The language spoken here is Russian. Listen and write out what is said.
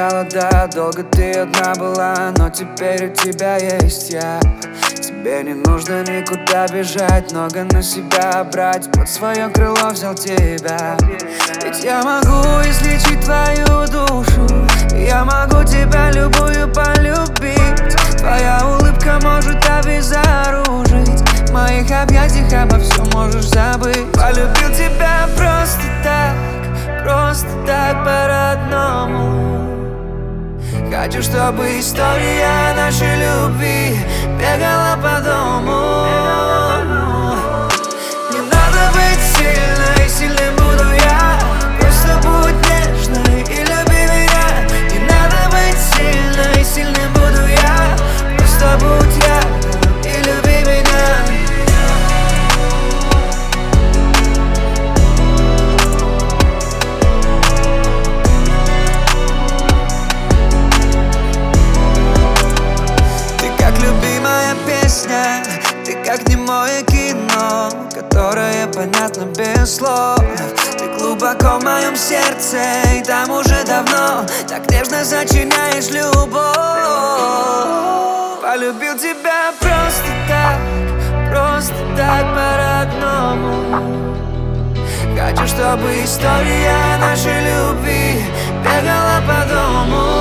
скучала, да, долго ты одна была, но теперь у тебя есть я. Тебе не нужно никуда бежать, много на себя брать, под свое крыло взял тебя. Ведь я могу излечить твою душу, я могу тебя любую полюбить. Твоя улыбка может обезоружить, в моих объятиях обо всем можешь забыть. Полюбил тебя просто так по-родному. Хочу, чтобы история нашей любви бегала по дому. Не надо быть сильной, сильным буду я. Просто будь нежной и люби меня. Не надо быть сильной, сильным буду я. Просто будь рядом и люби меня. Ты как немое кино, которое понятно без слов. Ты глубоко в моем сердце, и там уже давно так нежно сочиняешь любовь. Полюбил тебя просто так по-родному. Хочу, чтобы история нашей любви бегала по дому.